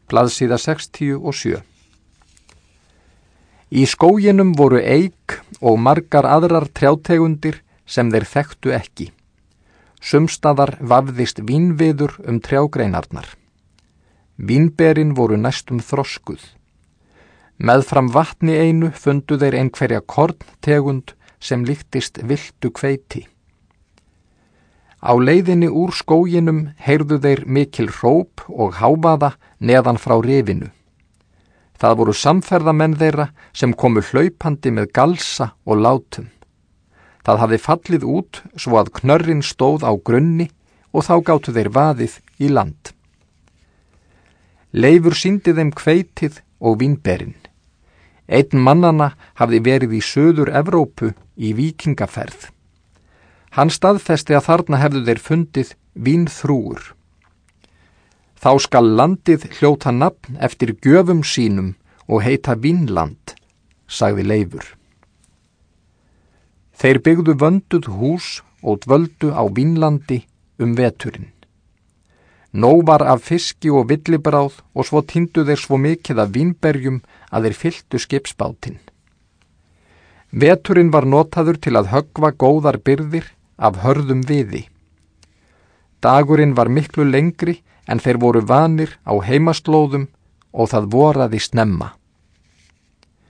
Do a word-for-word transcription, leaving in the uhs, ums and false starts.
blaðsíða sextíu og sjö. Í skóginum voru eik og margar aðrar trjátegundir sem þeir þekktu ekki. Sumstaðar vafðist vínviður um trjágreinarnar. Vínberin voru næstum þroskuð. Meðfram vatni einu fundu þeir einhverja korntegund sem líktist villtu hveiti. Á leiðinni úr skóginum heyrðu þeir mikil hróp og hávaða neðan frá rifinu. Það voru samferðamenn þeirra sem komu hlaupandi með galsa og látum. Það hafði fallið út svo að knörrin stóð á grunni og þá gátu þeir vaðið í land. Leifur sýndi þeim hveitið og vínberin. Einn mannanna hafði verið í Suður-Evrópu í víkingaferð. Hann staðfesti að þarna hefðu þeir fundið vínþrúgur. Þá skal landið hljóta nafn eftir gjöfum sínum og heita Vínland, sagði Leifur. Þeir byggðu vönduð hús og dvöldu á Vínlandi um veturinn. Nóg var af fiski og villibráð og svo tíndu þeir svo mikið af vínberjum að þeir fylltu skipsbátinn. Veturinn var notaður til að höggva góðar birgðir af hörðum viði. Dagurinn var miklu lengri en þeir voru vanir á heimaslóðum og það voraði snemma.